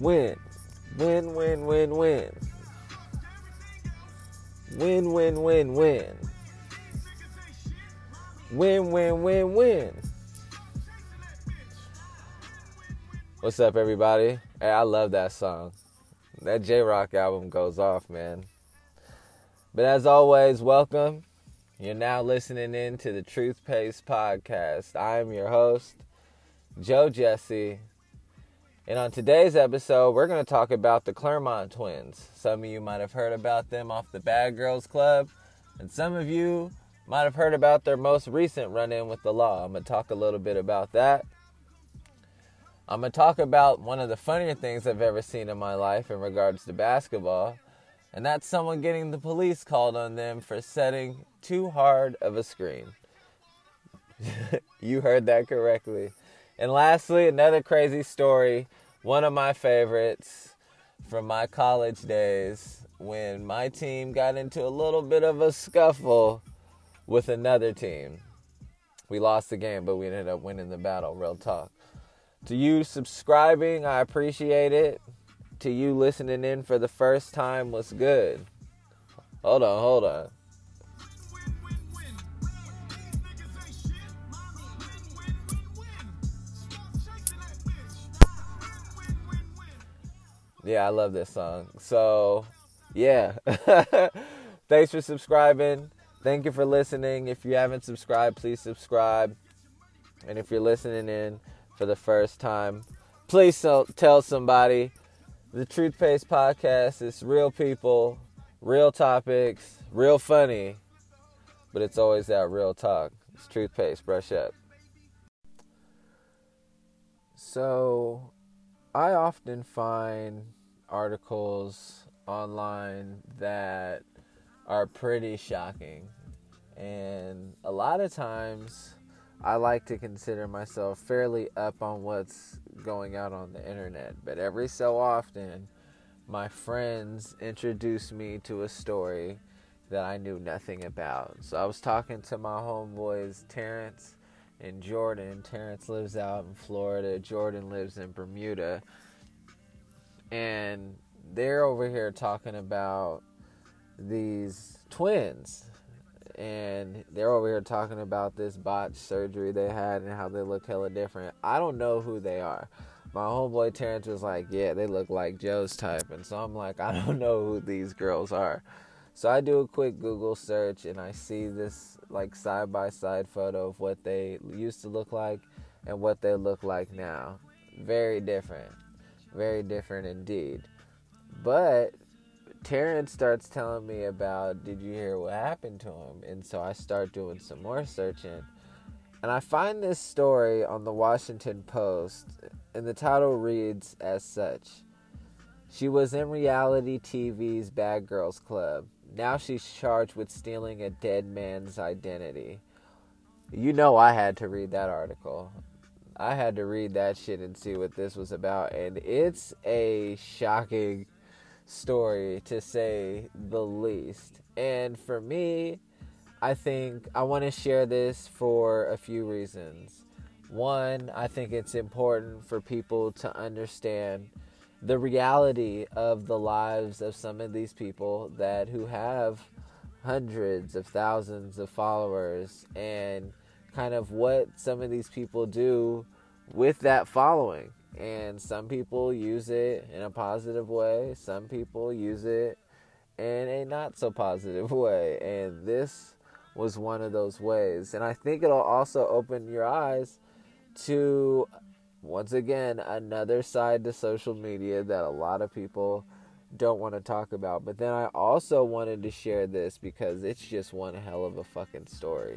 Win. Win, win, win, win. Win, win, win, win. Win, win, win, win. What's up, everybody? Hey, I love that song. That J-Rock album goes off, man. But as always, welcome. You're now listening in to the Truth Paste Podcast. I am your host, Joe Jesse. And on today's episode, we're going to talk about the Clermont twins. Some of you might have heard about them off the Bad Girls Club. And some of you might have heard about their most recent run-in with the law. I'm going to talk a little bit about that. I'm going to talk about one of the funnier things I've ever seen in my life in regards to basketball. And that's someone getting the police called on them for setting too hard of a screen. You heard that correctly. And lastly, another crazy story, one of my favorites from my college days, when my team got into a little bit of a scuffle with another team. We lost the game, but we ended up winning the battle, real talk. To you subscribing, I appreciate it. To you listening in for the first time, what's good? Hold on. Yeah, I love this song. So, yeah. Thanks for subscribing. Thank you for listening. If you haven't subscribed, please subscribe. And if you're listening in for the first time, please tell somebody. The Truth Paste Podcast is real people, real topics, real funny. But it's always that real talk. It's Truth Paste. Brush up. So, I often find articles online that are pretty shocking. And a lot of times, I like to consider myself fairly up on what's going out on the internet. But every so often, my friends introduce me to a story that I knew nothing about. So I was talking to my homeboys, Terrence and Jordan. Terrence lives out in Florida. Jordan lives in Bermuda. And they're over here talking about these twins. And they're over here talking about this botched surgery they had and how they look hella different. I don't know who they are. My homeboy Terrence was like, yeah, they look like Joe's type. And so I'm like, I don't know who these girls are. So I do a quick Google search and I see this like side-by-side photo of what they used to look like and what they look like now. Very different. Very different indeed. But Terrence starts telling me about, did you hear what happened to him? And so I start doing some more searching. And I find this story on the Washington Post, and the title reads as such. She was in reality TV's Bad Girls Club. Now she's charged with stealing a dead man's identity. You know I had to read that article. I had to read that shit and see what this was about. And it's a shocking story, to say the least. And for me, I think I want to share this for a few reasons. One, I think it's important for people to understand the reality of the lives of some of these people who have hundreds of thousands of followers, and kind of what some of these people do with that following. And some people use it in a positive way. Some people use it in a not so positive way. And this was one of those ways. And I think it'll also open your eyes to, once again, another side to social media that a lot of people don't want to talk about. But then I also wanted to share this because it's just one hell of a fucking story.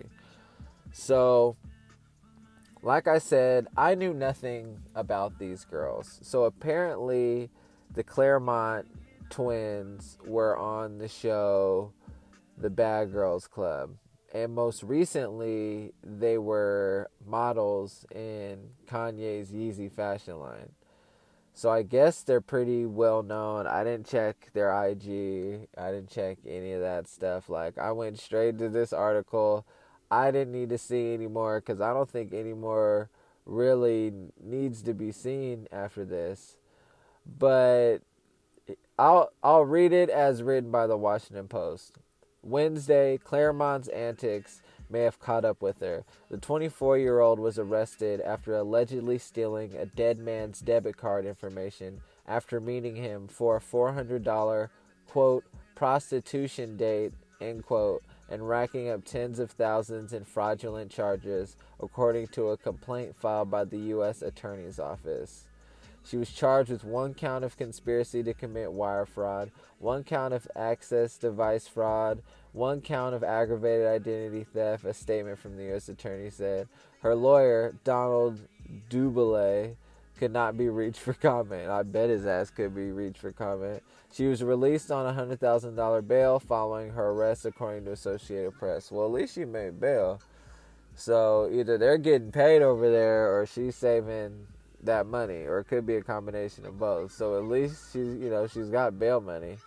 So, like I said, I knew nothing about these girls. So apparently the Clermont twins were on the show The Bad Girls Club. And most recently, they were models in Kanye's Yeezy fashion line. So I guess they're pretty well known. I didn't check their IG. I didn't check any of that stuff. Like, I went straight to this article. I didn't need to see any more because I don't think any more really needs to be seen after this. but I'll read it as written by the Washington Post. Wednesday, Claremont's antics may have caught up with her. The 24-year-old was arrested after allegedly stealing a dead man's debit card information after meeting him for a $400, quote, prostitution date, end quote, and racking up tens of thousands in fraudulent charges, according to a complaint filed by the U.S. Attorney's Office. She was charged with 1 count of conspiracy to commit wire fraud, 1 count of access device fraud, 1 count of aggravated identity theft, a statement from the U.S. Attorney said. Her lawyer, Donald Dubele, could not be reached for comment. I bet his ass could be reached for comment. She was released on a $100,000 bail following her arrest, according to Associated Press. Well, at least she made bail. So either they're getting paid over there or she's saving that money, or it could be a combination of both. So at least she's got bail money.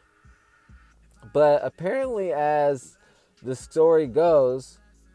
But apparently, as the story goes,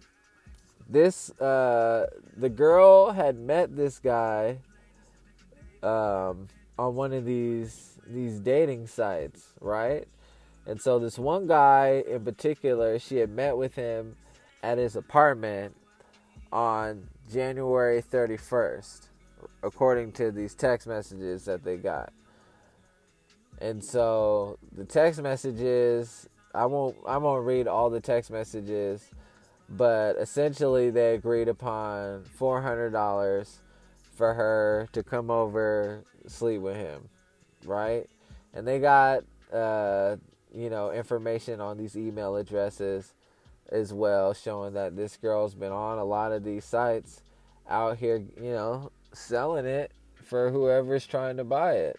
the girl had met this guy on one of these dating sites, right? And so this one guy in particular, she had met with him at his apartment on January 31st, according to these text messages that they got. And so the text messages, I won't read all the text messages, but essentially they agreed upon $400 for her to come over, sleep with him, right? And they got information on these email addresses as well, showing that this girl's been on a lot of these sites out here, selling it for whoever's trying to buy it.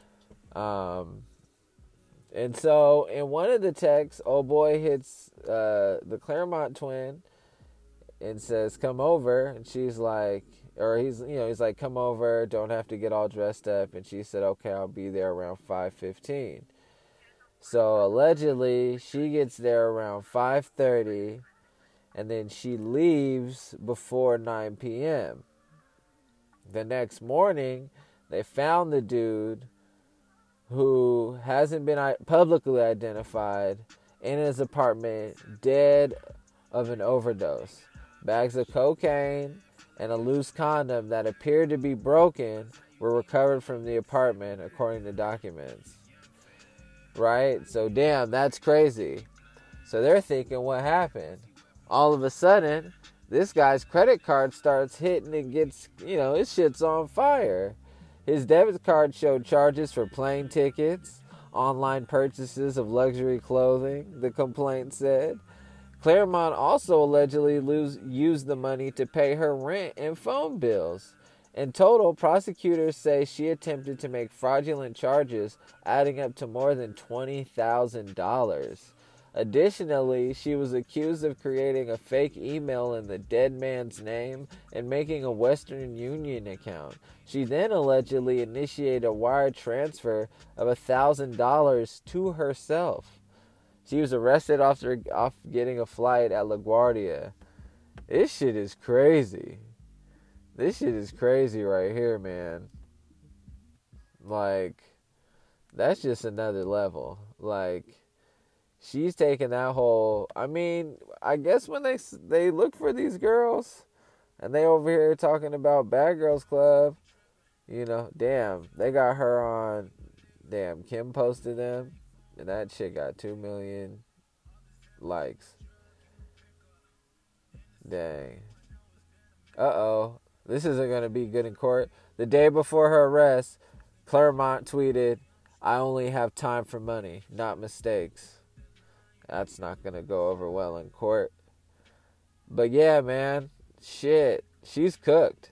And so in one of the texts, old boy hits the Claremont twin and says, "Come over." And she's like, he's like, "Come over, don't have to get all dressed up." And she said, "Okay, I'll be there around 5:15. So allegedly she gets there around 5:30, and then she leaves before 9 p.m. The next morning, they found the dude, who hasn't been publicly identified, in his apartment, dead of an overdose. Bags of cocaine and a loose condom that appeared to be broken were recovered from the apartment, according to documents. Right? So, damn, that's crazy. So they're thinking, what happened? All of a sudden, this guy's credit card starts hitting and gets, his shit's on fire. His debit card showed charges for plane tickets, online purchases of luxury clothing, the complaint said. Claremont also allegedly used the money to pay her rent and phone bills. In total, prosecutors say she attempted to make fraudulent charges adding up to more than $20,000. Additionally, she was accused of creating a fake email in the dead man's name and making a Western Union account. She then allegedly initiated a wire transfer of $1,000 to herself. She was arrested off getting a flight at LaGuardia. This shit is crazy. This shit is crazy right here, man. Like, that's just another level. Like, she's taking that whole... I mean, I guess when they look for these girls, and they over here talking about Bad Girls Club, damn, they got her on... Damn, Kim posted them, and that shit got 2 million likes. Dang. Uh-oh. This isn't going to be good in court. The day before her arrest, Claremont tweeted, "I only have time for money, not mistakes." That's not going to go over well in court. But yeah, man, shit, she's cooked.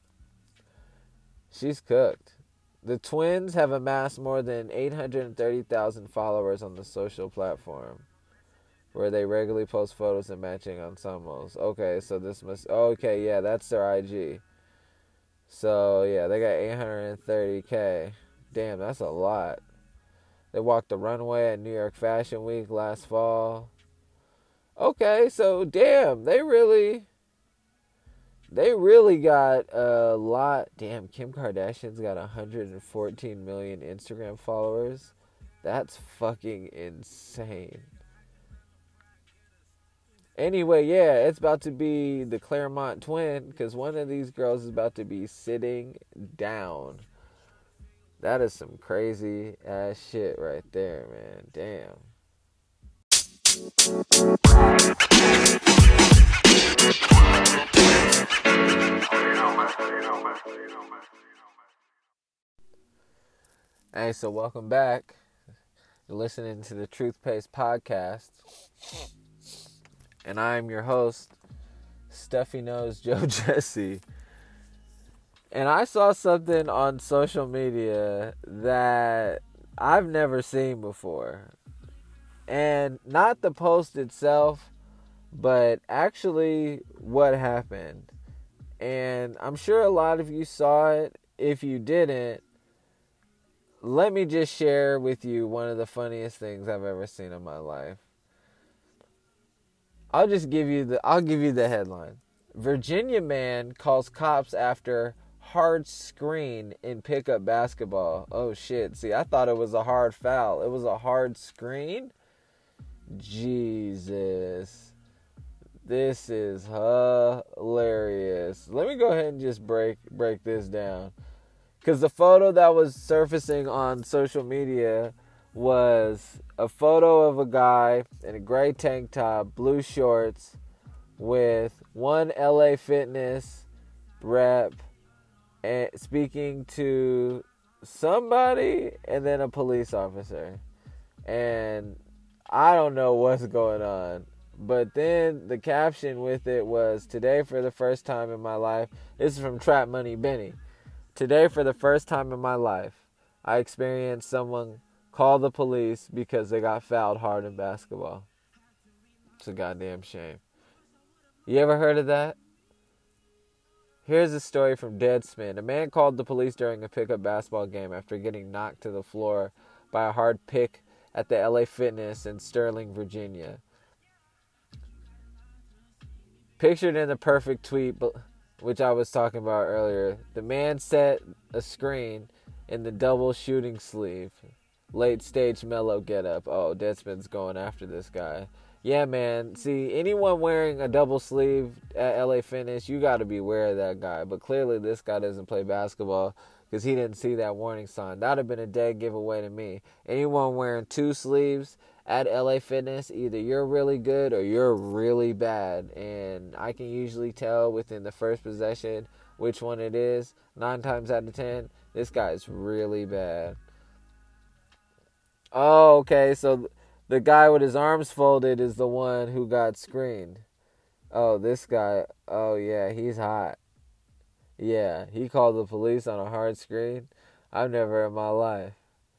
She's cooked. The twins have amassed more than 830,000 followers on the social platform, where they regularly post photos and matching ensembles. Okay, so this must... Okay, yeah, that's their IG. So, yeah, they got 830K. Damn, that's a lot. They walked the runway at New York Fashion Week last fall. Okay, so, damn, they really they really got a lot. Damn, Kim Kardashian's got 114 million Instagram followers. That's fucking insane. Anyway, yeah, it's about to be the Claremont twin because one of these girls is about to be sitting down. That is some crazy ass shit right there, man. Damn. Hey, so welcome back. You're listening to the Truth Paste podcast. And I'm your host, Stuffy Nose Joe Jesse. And I saw something on social media that I've never seen before. And not the post itself, but actually what happened. And I'm sure a lot of you saw it. If you didn't, let me just share with you one of the funniest things I've ever seen in my life. I'll give you the headline. Virginia man calls cops after hard screen in pickup basketball. Oh shit. See, I thought it was a hard foul. It was a hard screen? Jesus. This is hilarious. Let me go ahead and just break this down. Because the photo that was surfacing on social media was a photo of a guy in a gray tank top, blue shorts, with one LA Fitness rep and speaking to somebody and then a police officer. And I don't know what's going on. But then the caption with it was, today for the first time in my life. This is from Trap Money Benny. Today, for the first time in my life, I experienced someone call the police because they got fouled hard in basketball. It's a goddamn shame. You ever heard of that? Here's a story from Deadspin. A man called the police during a pickup basketball game after getting knocked to the floor by a hard pick at the LA Fitness in Sterling, Virginia. Pictured in the perfect tweet, which I was talking about earlier, the man set a screen in the double shooting sleeve. Late stage mellow getup. Oh, Deadspin's going after this guy. Yeah, man. See, anyone wearing a double sleeve at LA Fitness, you got to beware of that guy. But clearly this guy doesn't play basketball because he didn't see that warning sign. That would have been a dead giveaway to me. Anyone wearing two sleeves at LA Fitness, either you're really good or you're really bad. And I can usually tell within the first possession which one it is. 9 times out of 10, this guy's really bad. Oh, okay, so the guy with his arms folded is the one who got screened. Oh, this guy, oh yeah, he's hot. Yeah, he called the police on a hard screen. I've never in my life.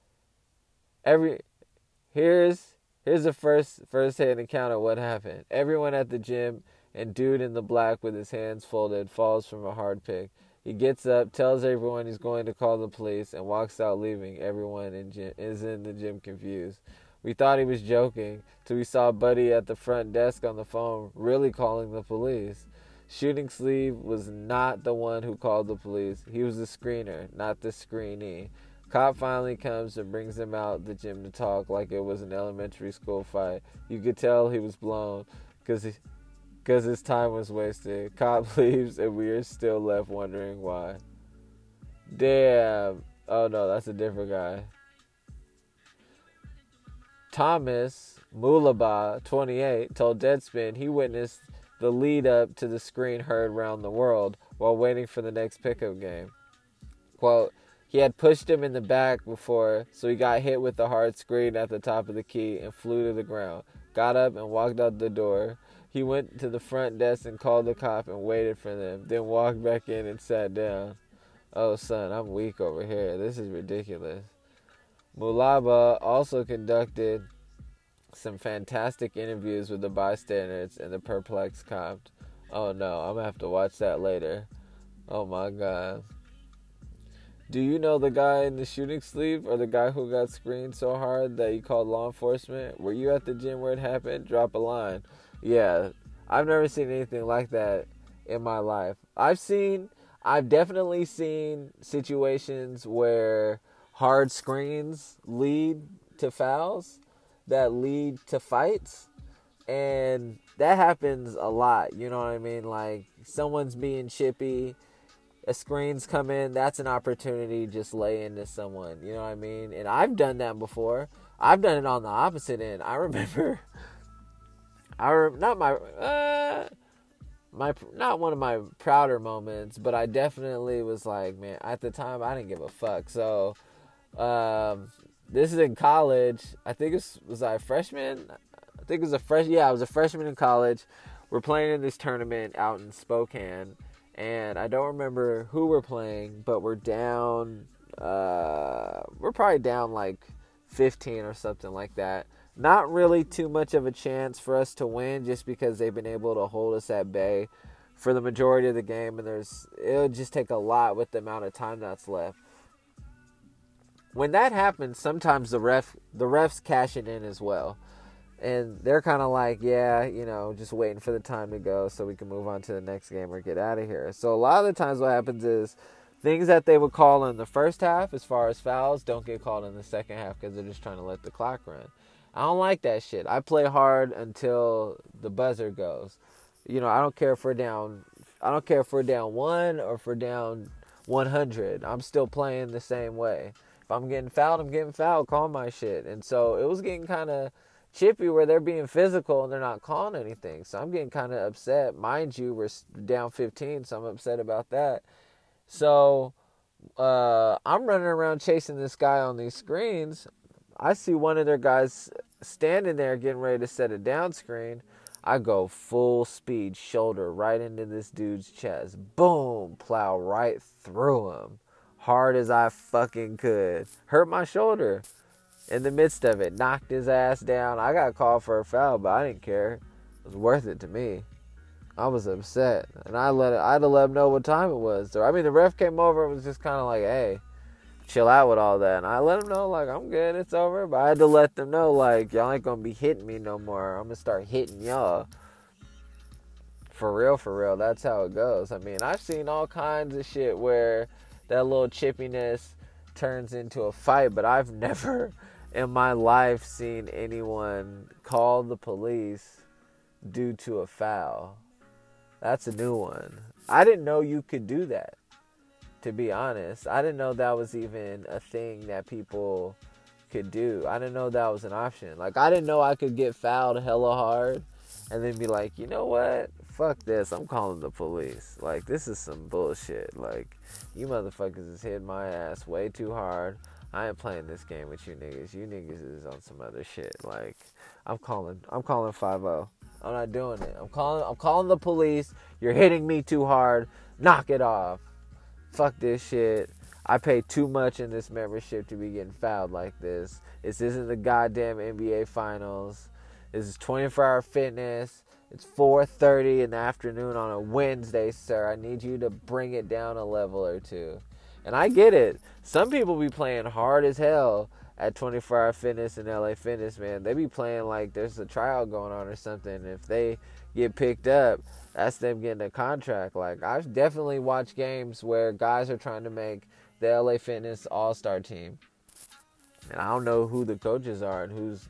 Here's the first-hand account of what happened. Everyone at the gym and dude in the black with his hands folded falls from a hard pick. He gets up, tells everyone he's going to call the police, and walks out, leaving everyone is in the gym confused. We thought he was joking till we saw Buddy at the front desk on the phone really calling the police. Shooting sleeve was not the one who called the police. He was the screener, not the screenee. Cop finally comes and brings him out the gym to talk like it was an elementary school fight. You could tell he was blown because his time was wasted. Cop leaves and we are still left wondering why. Damn. Oh no, that's a different guy. Thomas Mulaba, 28, told Deadspin he witnessed the lead up to the screen heard around the world while waiting for the next pickup game. Quote, he had pushed him in the back before, so he got hit with the hard screen at the top of the key and flew to the ground. Got up and walked out the door. He went to the front desk and called the cop and waited for them, then walked back in and sat down. Oh, son, I'm weak over here. This is ridiculous. Mulaba also conducted some fantastic interviews with the bystanders and the perplexed cops. Oh, no, I'm going to have to watch that later. Oh, my God. Do you know the guy in the shooting sleeve or the guy who got screened so hard that he called law enforcement? Were you at the gym where it happened? Drop a line. Yeah, I've never seen anything like that in my life. I've definitely seen situations where hard screens lead to fouls that lead to fights. And that happens a lot, you know what I mean? Like, someone's being chippy, a screen's come in, that's an opportunity to just lay into someone, you know what I mean? And I've done that before. I've done it on the opposite end. I remember, not not one of my prouder moments, but I definitely was like, man, at the time I didn't give a fuck. So, this is in college. I think was I a freshman? I think it was a freshman. Yeah, I was a freshman in college. We're playing in this tournament out in Spokane, and I don't remember who we're playing, but we're down. We're probably down like 15 or something like that. Not really too much of a chance for us to win, just because they've been able to hold us at bay for the majority of the game, and it'll just take a lot with the amount of time that's left. When that happens, sometimes the refs cash it in as well. And they're kind of like, yeah, just waiting for the time to go so we can move on to the next game or get out of here. So a lot of the times what happens is things that they would call in the first half as far as fouls don't get called in the second half because they're just trying to let the clock run. I don't like that shit. I play hard until the buzzer goes. I don't care if we're down 1 or if we're down 100. I'm still playing the same way. If I'm getting fouled, I'm getting fouled. Call my shit. And so it was getting kind of chippy where they're being physical and they're not calling anything. So I'm getting kind of upset. Mind you, we're down 15, so I'm upset about that. So I'm running around chasing this guy on these screens. I see one of their guys standing there getting ready to set a down screen. I go full speed, shoulder right into this dude's chest. Boom, plow right through him. Hard as I fucking could. Hurt my shoulder in the midst of it. Knocked his ass down. I got called for a foul, but I didn't care. It was worth it to me. I was upset. And I had to let him know what time it was. So, the ref came over and was just kind of like, hey, chill out with all that. And I let him know, like, I'm good, it's over. But I had to let them know, like, y'all ain't gonna be hitting me no more. I'm gonna start hitting y'all. For real, that's how it goes. I've seen all kinds of shit where that little chippiness turns into a fight, but I've never in my life seen anyone call the police due to a foul. That's a new one. I didn't know you could do that, to be honest. I didn't know that was even a thing that people could do. I didn't know that was an option. Like, I didn't know I could get fouled hella hard and then be like, you know what? Fuck this. I'm calling the police. Like, this is some bullshit. Like, you motherfuckers is hitting my ass way too hard. I ain't playing this game with you niggas. You niggas is on some other shit. Like, I'm calling 5-0. I'm not doing it. I'm calling the police. You're hitting me too hard. Knock it off. Fuck this shit. I pay too much in this membership to be getting fouled like this. This isn't the goddamn NBA Finals. This is 24-hour fitness. It's 4:30 in the afternoon on a Wednesday, sir. I need you to bring it down a level or two. And I get it. Some people be playing hard as hell at 24-hour fitness and LA Fitness, man. They be playing like there's a tryout going on or something. If they get picked up, that's them getting a contract. Like, I've definitely watched games where guys are trying to make the LA Fitness all-star team. And I don't know who the coaches are and who's,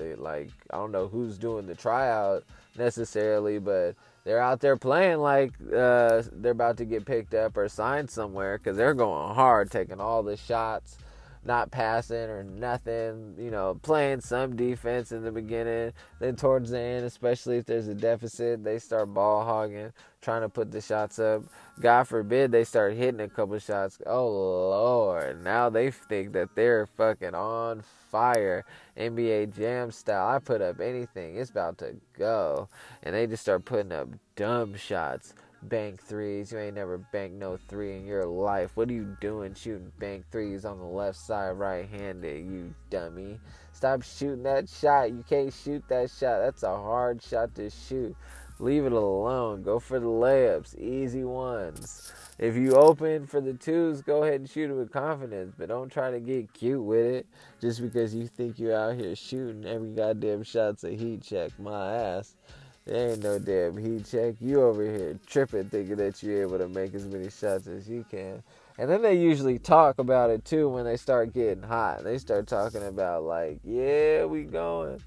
I don't know who's doing the tryout necessarily, but they're out there playing like they're about to get picked up or signed somewhere because they're going hard, taking all the shots, not passing or nothing, playing some defense in the beginning. Then towards the end, especially if there's a deficit, they start ball hogging, trying to put the shots up. God forbid they start hitting a couple shots. Oh, Lord. Now they think that they're fucking on fire. NBA Jam style. I put up anything. It's about to go. And they just start putting up dumb shots. Bank threes. You ain't never banked no three in your life. What are you doing shooting bank threes on the left side right-handed, you dummy? Stop shooting that shot. You can't shoot that shot. That's a hard shot to shoot. Leave it alone. Go for the layups. Easy ones. If you open for the twos, go ahead and shoot it with confidence. But don't try to get cute with it just because you think you're out here shooting every goddamn shot's a heat check. My ass. There ain't no damn heat check. You over here tripping, thinking that you're able to make as many shots as you can. And then they usually talk about it too when they start getting hot. They start talking about like, yeah, we going.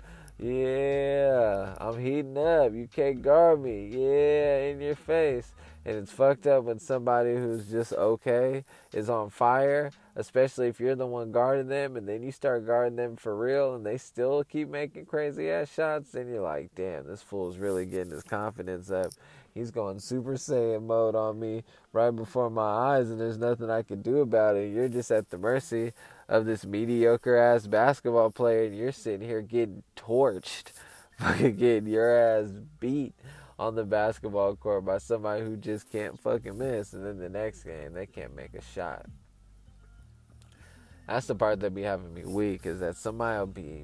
Yeah, I'm heating up. You can't guard me. Yeah, in your face. And it's fucked up when somebody who's just okay is on fire, especially if you're the one guarding them, and then you start guarding them for real and they still keep making crazy ass shots. Then you're like, damn, this fool's really getting his confidence up. He's going Super Saiyan mode on me right before my eyes, and there's nothing I can do about it. You're just at the mercy of this mediocre ass basketball player, and you're sitting here getting torched, fucking getting your ass beat on the basketball court by somebody who just can't fucking miss, and then the next game they can't make a shot. That's the part that be having me weak, is that somebody will be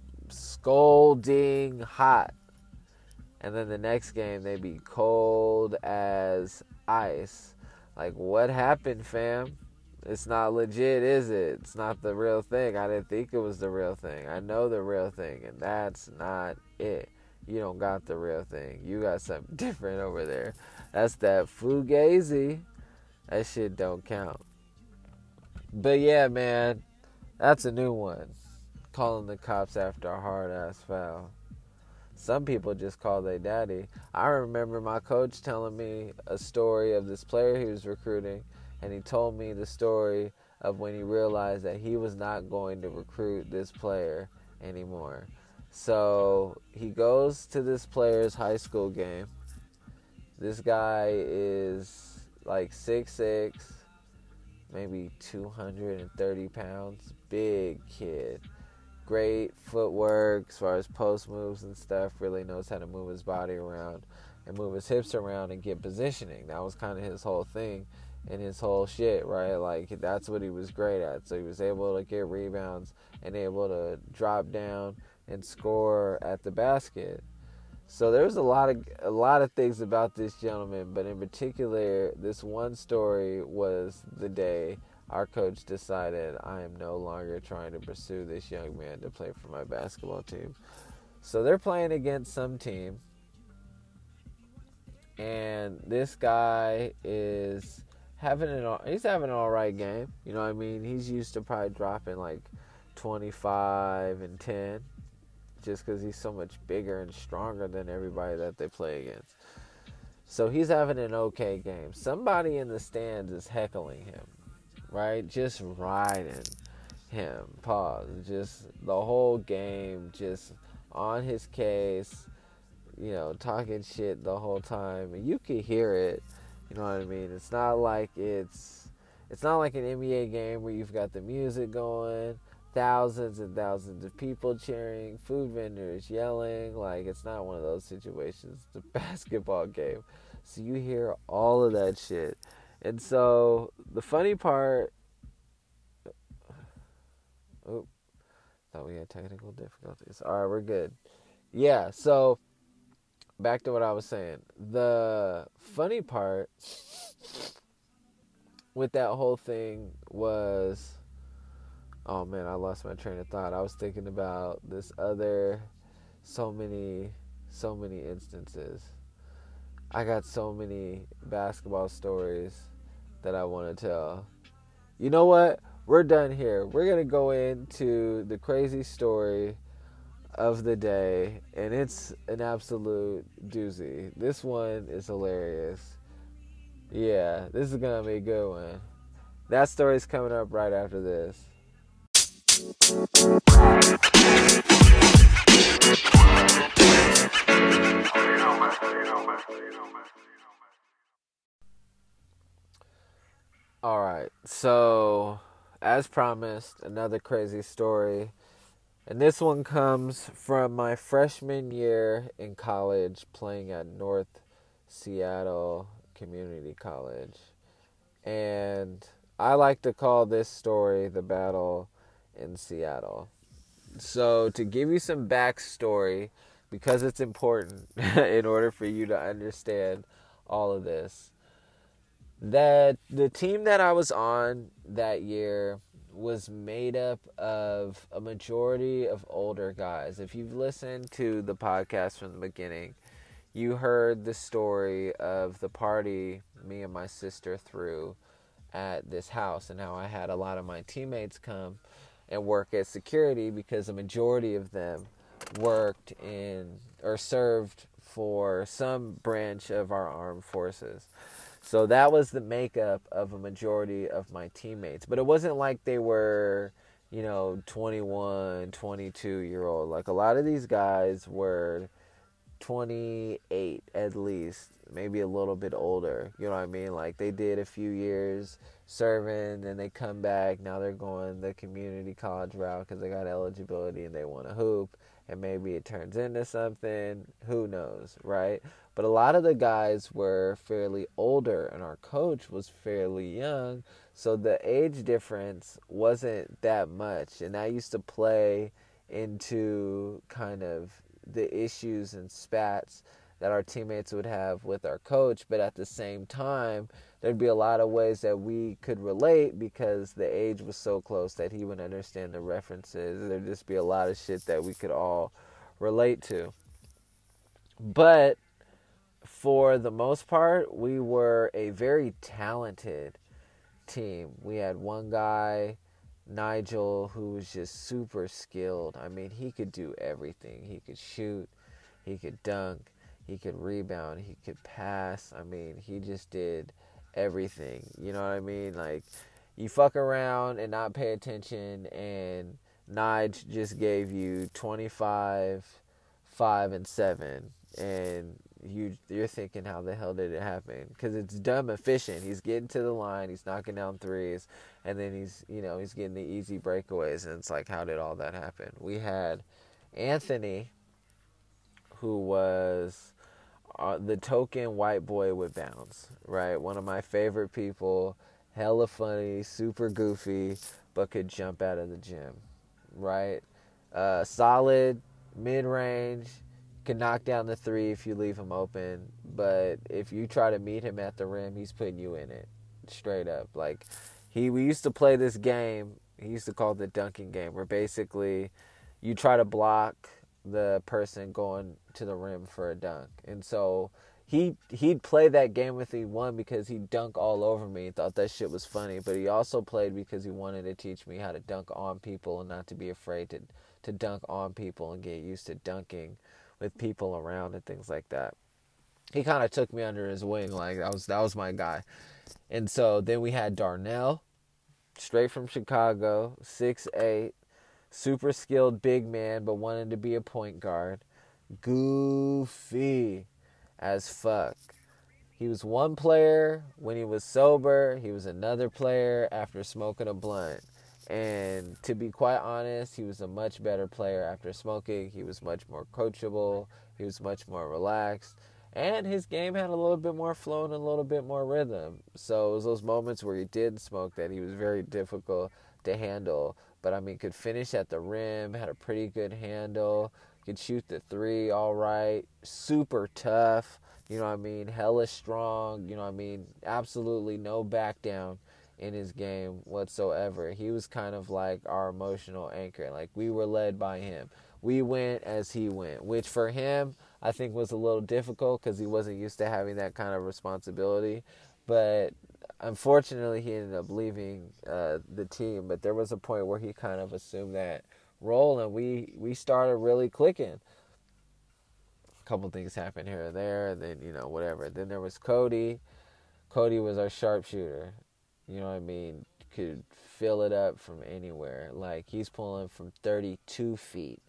scolding hot, and then the next game they be cold as ice. Like, what happened, fam? It's not legit, is it? It's not the real thing. I didn't think it was the real thing. I know the real thing, and that's not it. You don't got the real thing. You got something different over there. That's that fugazi. That shit don't count. But yeah, man, that's a new one. Calling the cops after a hard-ass foul. Some people just call their daddy. I remember my coach telling me a story of this player he was recruiting, and he told me the story of when he realized that he was not going to recruit this player anymore. So he goes to this player's high school game. This guy is like 6'6", maybe 230 pounds. Big kid. Great footwork as far as post moves and stuff. Really knows how to move his body around and move his hips around and get positioning. That was kind of his whole thing and his whole shit, right? Like, that's what he was great at. So he was able to get rebounds and able to drop down and score at the basket. So there's a lot of things about this gentleman, but in particular, this one story was the day our coach decided, I am no longer trying to pursue this young man to play for my basketball team. So they're playing against some team, and this guy is having an all right game. You know what I mean? He's used to probably dropping like 25 and 10, just because he's so much bigger and stronger than everybody that they play against. So he's having an okay game. Somebody in the stands is heckling him, right? Just riding him. Pause. Just the whole game, just on his case, you know, talking shit the whole time. And you can hear it. You know what I mean? It's not like an NBA game where you've got the music going, thousands and thousands of people cheering, food vendors yelling. Like, it's not one of those situations. It's a basketball game. So you hear all of that shit. And so the funny part... Oh, thought we had technical difficulties. All right, we're good. Yeah, so back to what I was saying. The funny part with that whole thing was... Oh man, I lost my train of thought. I was thinking about this other, so many instances. I got so many basketball stories that I want to tell. You know what? We're done here. We're going to go into the crazy story of the day, and it's an absolute doozy. This one is hilarious. Yeah, this is going to be a good one. That story's coming up right after this. Alright, so as promised, another crazy story. And this one comes from my freshman year in college, playing at North Seattle Community College. And I like to call this story the Battle in Seattle. So to give you some backstory, because it's important in order for you to understand all of this, that the team that I was on that year was made up of a majority of older guys. If you've listened to the podcast from the beginning, you heard the story of the party me and my sister threw at this house, and how I had a lot of my teammates come and work as security because a majority of them worked in or served for some branch of our armed forces. So that was the makeup of a majority of my teammates. But it wasn't like they were, 21, 22-year old. Like a lot of these guys were 28 at least, maybe a little bit older. You know what I mean? Like they did a few years serving, then they come back. Now they're going the community college route because they got eligibility and they want to hoop. And maybe it turns into something. Who knows, right? But a lot of the guys were fairly older, and our coach was fairly young. So the age difference wasn't that much. And I used to play into kind of the issues and spats that our teammates would have with our coach, but at the same time there'd be a lot of ways that we could relate because the age was so close that he would understand the references. There'd just be a lot of shit that we could all relate to. But for the most part, we were a very talented team. We had one guy, Nigel, who was just super skilled. I mean, he could do everything. He could shoot, he could dunk, he could rebound, he could pass. I mean, he just did everything. You know what I mean? Like, you fuck around and not pay attention, and Nige just gave you 25, 5, and 7, and you're thinking, how the hell did it happen? Because it's dumb efficient. He's getting to the line, he's knocking down threes, and then he's getting the easy breakaways, and it's like, how did all that happen? We had Anthony, who was the token white boy with bounce, right? One of my favorite people, hella funny, super goofy, but could jump out of the gym, right? Solid, mid-range, can knock down the three if you leave him open, but if you try to meet him at the rim, he's putting you in it, straight up. Like, we used to play this game, he used to call it the dunking game, where basically you try to block the person going to the rim for a dunk. And so he'd play that game with me, one, because he'd dunk all over me and thought that shit was funny, but he also played because he wanted to teach me how to dunk on people and not to be afraid to dunk on people and get used to dunking with people around and things like that. He kind of took me under his wing. Like, that was my guy. And so then we had Darnell, straight from Chicago, 6'8", super skilled big man, but wanted to be a point guard. Goofy as fuck. He was one player when he was sober. He was another player after smoking a blunt. And to be quite honest, he was a much better player after smoking. He was much more coachable. He was much more relaxed. And his game had a little bit more flow and a little bit more rhythm. So it was those moments where he did smoke that he was very difficult to handle. But, I mean, could finish at the rim, had a pretty good handle, could shoot the three all right, super tough, you know what I mean, hella strong, you know what I mean, absolutely no back down in his game whatsoever. He was kind of like our emotional anchor. Like, we were led by him. We went as he went, which for him I think was a little difficult because he wasn't used to having that kind of responsibility. But unfortunately, he ended up leaving the team. But there was a point where he kind of assumed that role, and we started really clicking. A couple things happened here and there, and then, whatever. Then there was Cody. Cody was our sharpshooter. You know what I mean? Could fill it up from anywhere. Like, he's pulling from 32 feet,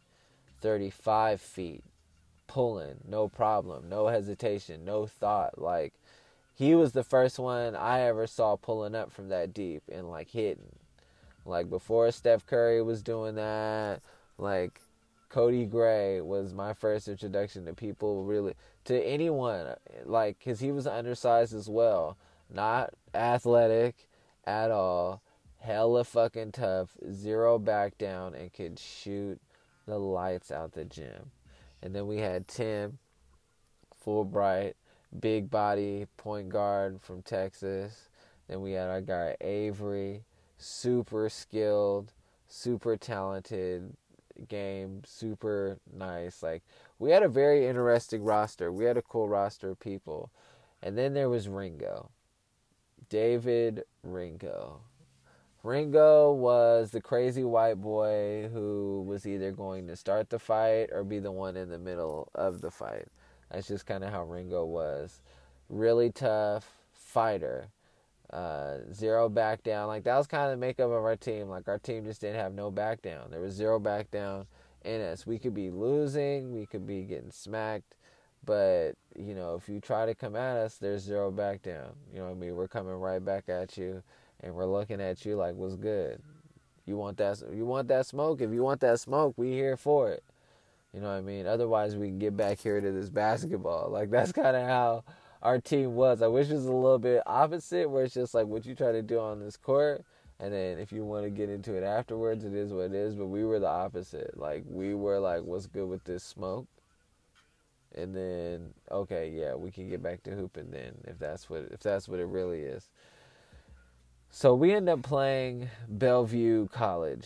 35 feet, pulling, no problem, no hesitation, no thought. Like, he was the first one I ever saw pulling up from that deep and, like, hitting. Like, before Steph Curry was doing that, like, Cody Gray was my first introduction to people, really, to anyone, like, because he was undersized as well. Not athletic at all, hella fucking tough, zero back down, and could shoot the lights out the gym. And then we had Tim Fulbright, big body point guard from Texas. Then we had our guy Avery, super skilled, super talented game, super nice. Like, We had a very interesting roster. We had a cool roster of people. And then there was Ringo. David Ringo. Ringo was the crazy white boy who was either going to start the fight or be the one in the middle of the fight. That's just kind of how Ringo was. Really tough fighter. Zero back down. Like, that was kind of the makeup of our team. Like, our team just didn't have no back down. There was zero back down in us. We could be losing. We could be getting smacked. But, you know, if you try to come at us, there's zero back down. You know what I mean? We're coming right back at you. And we're looking at you like, what's good? You want that? You want that smoke? If you want that smoke, we here for it. You know what I mean? Otherwise, we can get back here to this basketball. Like, that's kind of how our team was. I wish it was a little bit opposite, where it's just like what you try to do on this court, and then if you want to get into it afterwards, it is what it is. But we were the opposite. Like, we were like, what's good with this smoke? And then, okay, yeah, we can get back to hooping then, if that's what it really is. So we end up playing Bellevue College.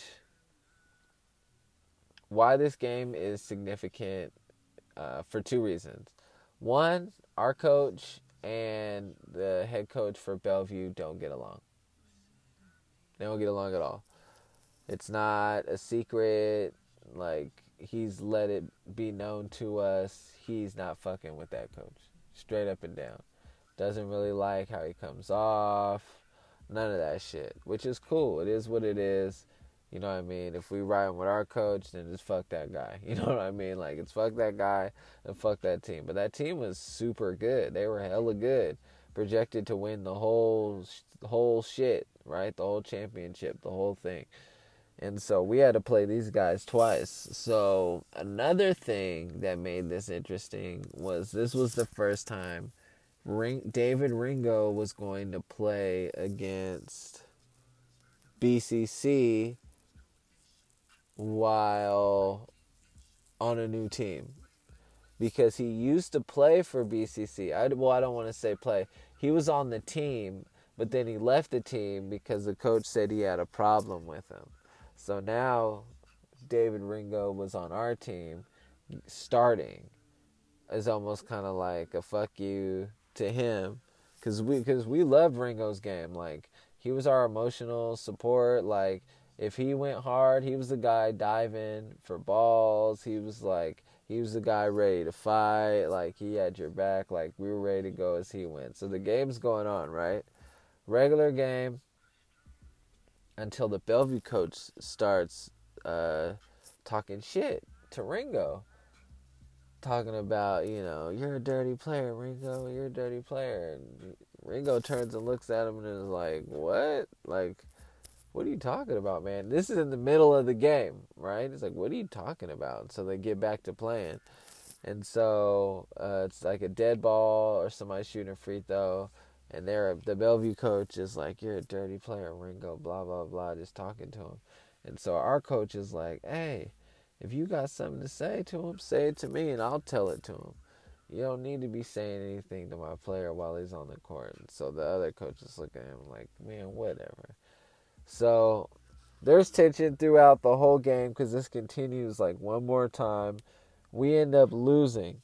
Why this game is significant for two reasons. One, our coach and the head coach for Bellevue don't get along. They don't get along at all. It's not a secret. Like, he's let it be known to us. He's not fucking with that coach. Straight up and down. Doesn't really like how he comes off. None of that shit. Which is cool. It is what it is. You know what I mean? If we ride with our coach, then just fuck that guy. You know what I mean? Like, it's fuck that guy and fuck that team. But that team was super good. They were hella good. Projected to win the whole shit, right? The whole championship, the whole thing. And so we had to play these guys twice. So another thing that made this interesting was this was the first time David Ringo was going to play against BCC while on a new team, because he used to play for BCC. I don't want to say play. He was on the team, but then he left the team because the coach said he had a problem with him. So now David Ringo was on our team starting. It's almost kind of like a fuck you to him, because we loved Ringo's game. Like, he was our emotional support. Like, if he went hard, he was the guy diving for balls. He was the guy ready to fight. Like, he had your back. Like, we were ready to go as he went. So the game's going on, right? Regular game until the Bellevue coach starts talking shit to Ringo. Talking about, you know, you're a dirty player, Ringo. You're a dirty player. And Ringo turns and looks at him and is like, what? Like, what are you talking about, man? This is in the middle of the game, right? It's like, what are you talking about? So they get back to playing. And so it's like a dead ball or somebody shooting a free throw. And the Bellevue coach is like, you're a dirty player, Ringo, blah, blah, blah, just talking to him. And so our coach is like, hey, if you got something to say to him, say it to me and I'll tell it to him. You don't need to be saying anything to my player while he's on the court. And so the other coaches look at him like, man, whatever. So there's tension throughout the whole game because this continues like one more time. We end up losing.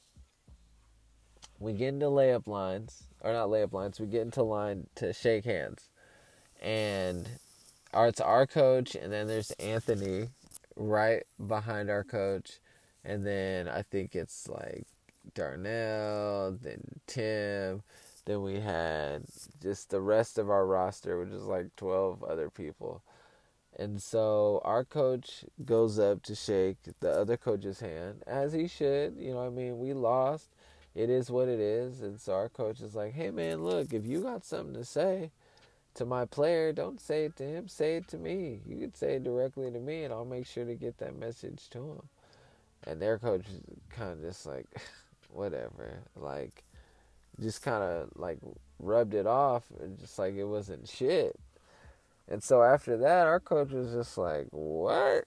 We get into layup lines. Or not layup lines. We get into line to shake hands. And it's our coach, and then there's Anthony right behind our coach. And then I think it's like Darnell, then Tim. Then we had just the rest of our roster, which is like 12 other people. And so our coach goes up to shake the other coach's hand, as he should. You know what I mean? We lost. It is what it is. And so our coach is like, hey, man, look, if you got something to say to my player, don't say it to him. Say it to me. You can say it directly to me, and I'll make sure to get that message to him. And their coach is kind of just like, whatever. Like, just kind of like rubbed it off and just like it wasn't shit. And so after that, our coach was just like, what?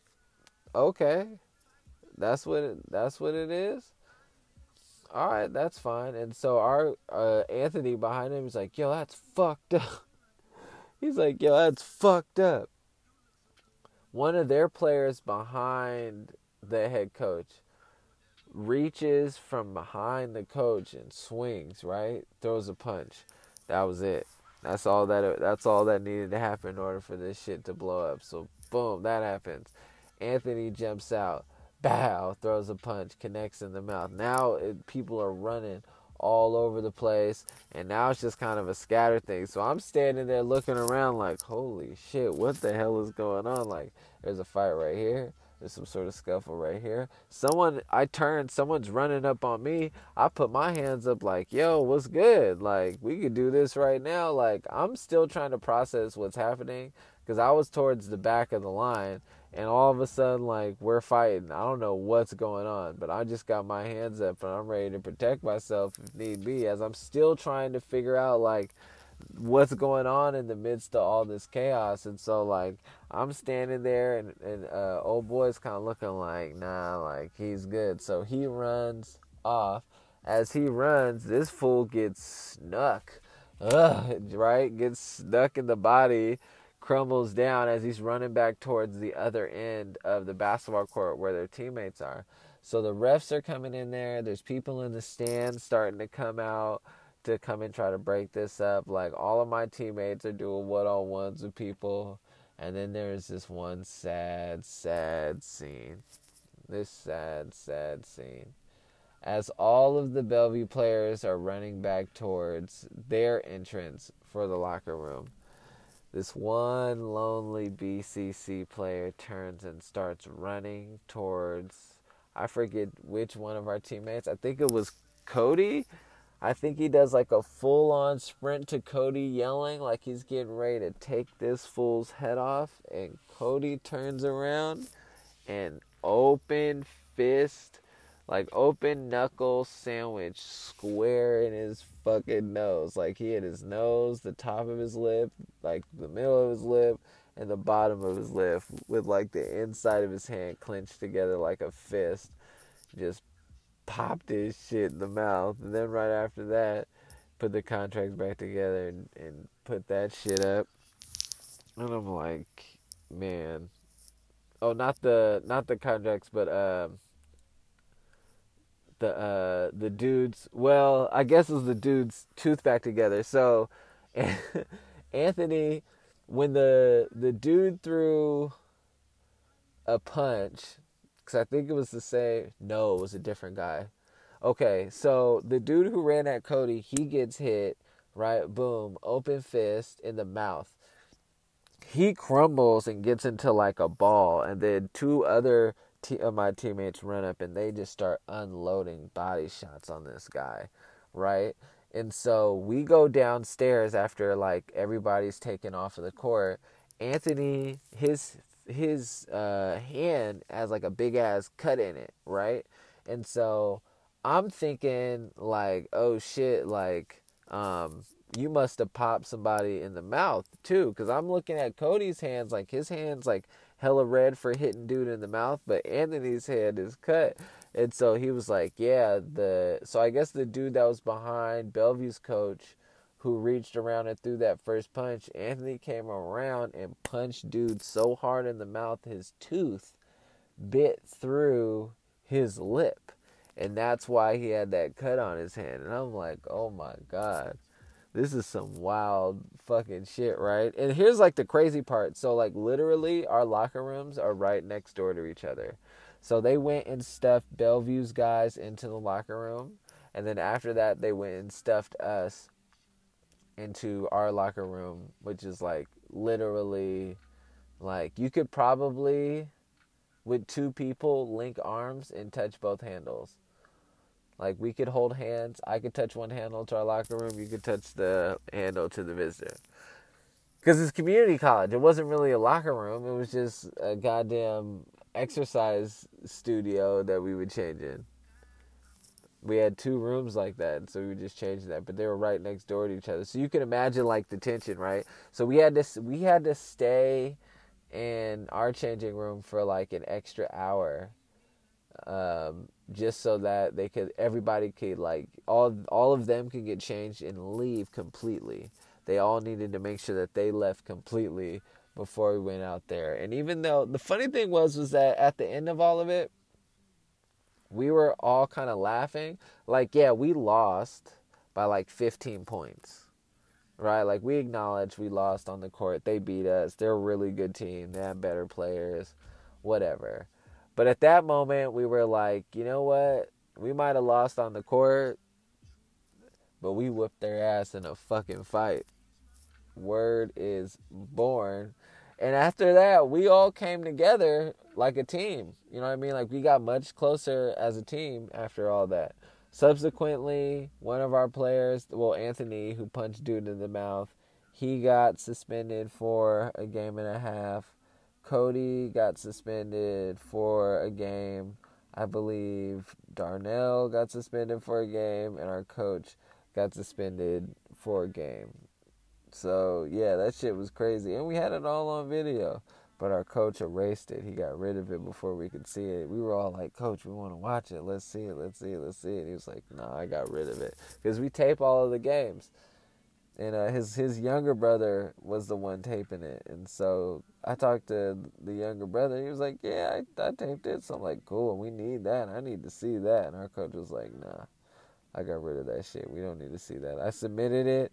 Okay. That's what it is? All right, that's fine. And so our Anthony behind him is like, yo, that's fucked up. He's like, yo, that's fucked up. One of their players behind the head coach reaches from behind the coach and swings, right? Throws a punch. That was it. That's all that needed to happen in order for this shit to blow up. So boom, that happens. Anthony jumps out. Bow, throws a punch, connects in the mouth. Now people are running all over the place, and now it's just kind of a scattered thing. So I'm standing there looking around like, holy shit, what the hell is going on? Like, there's a fight right here. There's some sort of scuffle right here. Someone's running up on me. I put my hands up like, yo, what's good? Like, we could do this right now. Like, I'm still trying to process what's happening because I was towards the back of the line, and all of a sudden, like, we're fighting. I don't know what's going on, but I just got my hands up and I'm ready to protect myself if need be, as I'm still trying to figure out, like, what's going on in the midst of all this chaos. And so, like, I'm standing there, and old boy's kind of looking like, nah, like, he's good. So he runs off. As he runs, this fool gets snuck. Right? Gets stuck in the body, crumbles down as he's running back towards the other end of the basketball court where their teammates are. So the refs are coming in there. There's people in the stands starting to come out to come and try to break this up. Like, all of my teammates are doing one-on-ones with people. And then there's this one sad scene. This sad scene. As all of the Bellevue players are running back towards their entrance for the locker room, this one lonely BCC player turns and starts running towards, I forget which one of our teammates. I think it was Cody. I think he does like a full-on sprint to Cody, yelling like he's getting ready to take this fool's head off. And Cody turns around and open knuckle sandwich square in his fucking nose. Like, he hit his nose, the top of his lip, like the middle of his lip, and the bottom of his lip, with like the inside of his hand clenched together like a fist. Just popped his shit in the mouth. And then right after that, put the contracts back together and put that shit up. And I'm like, man. Oh, not the contracts, but the dude's, well, I guess it was the dude's tooth back together. So Anthony, when the dude threw a punch, because I think it was it was a different guy. Okay, so the dude who ran at Cody, he gets hit, right? Boom, open fist in the mouth. He crumbles and gets into like a ball, and then two other of my teammates run up and they just start unloading body shots on this guy, right? And so we go downstairs after like everybody's taken off of the court. Anthony, his hand has like a big ass cut in it, right? And so I'm thinking like, oh shit, like you must have popped somebody in the mouth too, because I'm looking at Cody's hands, like his hands like hella red for hitting dude in the mouth, but Anthony's hand is cut. And so he was like, yeah, so I guess the dude that was behind Bellevue's coach who reached around and threw that first punch, Anthony came around and punched dude so hard in the mouth his tooth bit through his lip. And that's why he had that cut on his hand. And I'm like, oh my God. This is some wild fucking shit, right? And here's like the crazy part. So like literally our locker rooms are right next door to each other. So they went and stuffed Bellevue's guys into the locker room. And then after that, they went and stuffed us into our locker room, which is like literally like you could probably with two people link arms and touch both handles. Like, we could hold hands. I could touch one handle to our locker room. You could touch the handle to the visitor. Because it's community college. It wasn't really a locker room. It was just a goddamn exercise studio that we would change in. We had 2 rooms like that, so we would just change that. But they were right next door to each other. So you can imagine, like, the tension, right? So we had to stay in our changing room for, like, an extra hour. Just so that everybody could like all of them could get changed and leave completely. They all needed to make sure that they left completely before we went out there. And even though the funny thing was that at the end of all of it, we were all kind of laughing. Like, yeah, we lost by like 15 points, right? Like, we acknowledge we lost on the court. They beat us. They're a really good team. They have better players, whatever. But at that moment, we were like, you know what? We might have lost on the court, but we whipped their ass in a fucking fight. Word is born. And after that, we all came together like a team. You know what I mean? Like, we got much closer as a team after all that. Subsequently, one of our players, well, Anthony, who punched dude in the mouth, he got suspended for a game and a half. Cody got suspended for a game. I believe Darnell got suspended for a game, and our coach got suspended for a game. So, yeah, that shit was crazy. And we had it all on video. But our coach erased it. He got rid of it before we could see it. We were all like, Coach, we want to watch it. Let's see it. Let's see it. Let's see it. He was like, nah, I got rid of it. Because we tape all of the games. And his younger brother was the one taping it. And so I talked to the younger brother. He was like, yeah, I taped it. So I'm like, cool, we need that. I need to see that. And our coach was like, nah, I got rid of that shit. We don't need to see that. I submitted it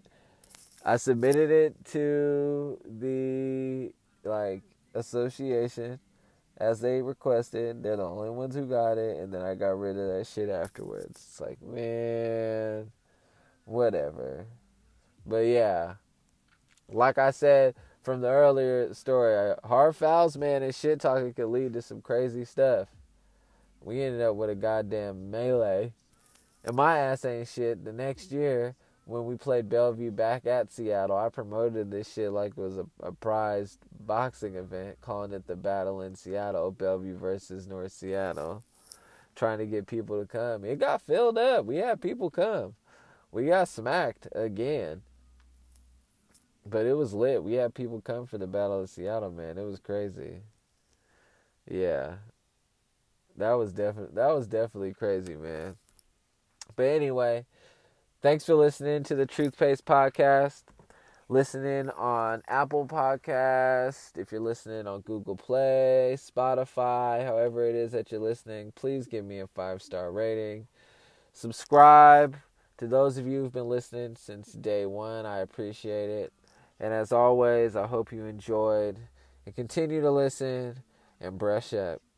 to the, like, association as they requested. They're the only ones who got it. And then I got rid of that shit afterwards. It's like, man, whatever. But yeah, like I said from the earlier story, hard fouls, man, and shit talking could lead to some crazy stuff. We ended up with a goddamn melee. And my ass ain't shit. The next year, when we played Bellevue back at Seattle, I promoted this shit like it was a prized boxing event, calling it the Battle in Seattle, Bellevue versus North Seattle, trying to get people to come. It got filled up. We had people come. We got smacked again. But it was lit. We had people come for the Battle of Seattle, man. It was crazy. Yeah. That was definitely crazy, man. But anyway, thanks for listening to the Truth Paste podcast. Listening on Apple Podcast. If you're listening on Google Play, Spotify, however it is that you're listening, please give me a 5-star rating. Subscribe to those of you who've been listening since day one. I appreciate it. And as always, I hope you enjoyed and continue to listen and brush up.